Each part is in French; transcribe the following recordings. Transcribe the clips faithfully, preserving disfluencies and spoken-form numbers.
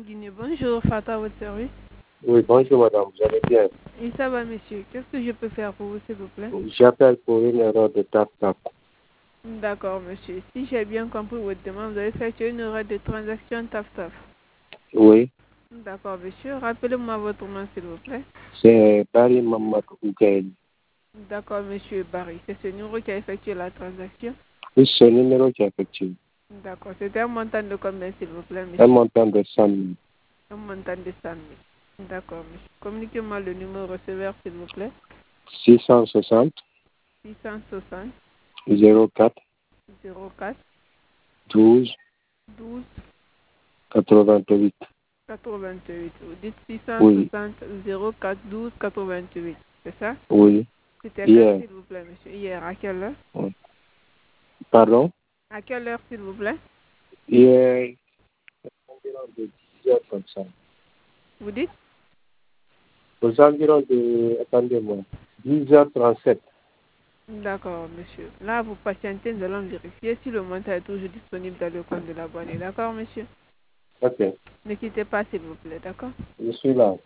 Guinée, bonjour, Fata, à votre service. Oui, bonjour madame, vous allez bien? Oui, ça va monsieur. Qu'est-ce que je peux faire pour vous, s'il vous plaît? J'appelle pour une erreur de tap-tap. D'accord monsieur. Si j'ai bien compris votre demande, vous avez effectué une erreur de transaction taf-taf. Oui, D'accord monsieur. Rappelez-moi votre nom, s'il vous plaît. c'est Barry Mamadou Ougaïli. D'accord monsieur Barry. C'est ce numéro qui a effectué la transaction? Oui, c'est le numéro qui est effectué. D'accord. C'était un montant de combien, s'il vous plaît, monsieur? Un montant de cent mille. Un montant de cent mille. D'accord monsieur. Communiquez-moi le numéro receveur, s'il vous plaît. six cent soixante, six cent soixante, zéro quatre, zéro quatre, douze, douze, quatre-vingt-huit. quatre-vingt-huit. Vous dites Oui, six cent soixante, zéro quatre, douze, quatre-vingt-huit. C'est ça? oui, C'était quand, hier. s'il vous plaît, monsieur? Hier, à quelle heure? Oui. Pardon? À quelle heure, s'il vous plaît? Hier, environ de dix heures trente-cinq. Vous dites? Aux environs de, attendez-moi, dix heures trente-sept. D'accord, monsieur. Là, vous patientez, nous allons vérifier si le montant est toujours disponible dans le compte de l'abonné. D'accord, monsieur? Ok, Ne quittez pas, s'il vous plaît, d'accord? je suis là.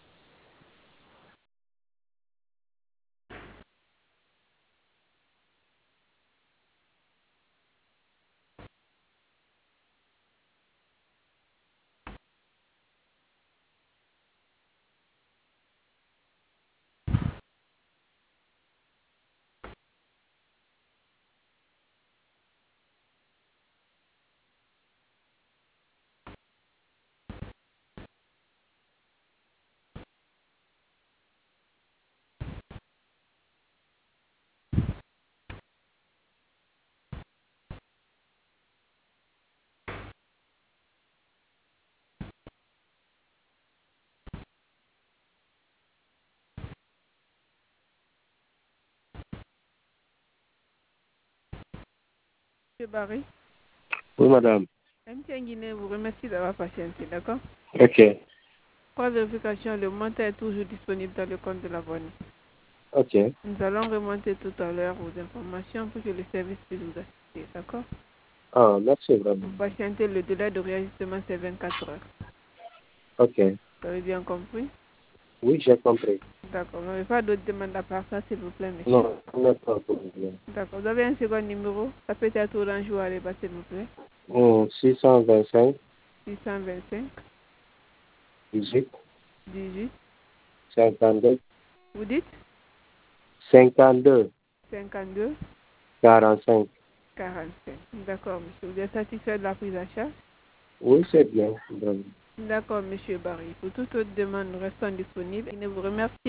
Monsieur Barry, Oui, madame. M T N Guinée vous remercie d'avoir patienté, d'accord? Ok, Pour vérification, le montant est toujours disponible dans le compte de l'abonné. ok. Nous allons remonter tout à l'heure vos informations pour que le service puisse vous assister, d'accord? Ah, merci vraiment. Vous patientez, le délai de réajustement, c'est vingt-quatre heures. Ok. Vous avez bien compris? Oui, j'ai compris. D'accord. Vous n'avez pas d'autres demandes à part ça, s'il vous plaît, monsieur? Non, on n'a pas de problème. D'accord. Vous avez un second numéro? Ça peut être Orange ou Aleba, s'il vous plaît. Oh, six cent vingt-cinq, six cent vingt-cinq, dix-huit, dix-huit. cinquante-deux, Vous dites? cinquante-deux, cinquante-deux, quarante-cinq. quarante-cinq. D'accord, monsieur. Vous êtes satisfait de la prise en charge? Oui, c'est bien. Vraiment. D'accord, monsieur Barry. Pour toute autre demande, nous restons disponibles. Je vous remercie.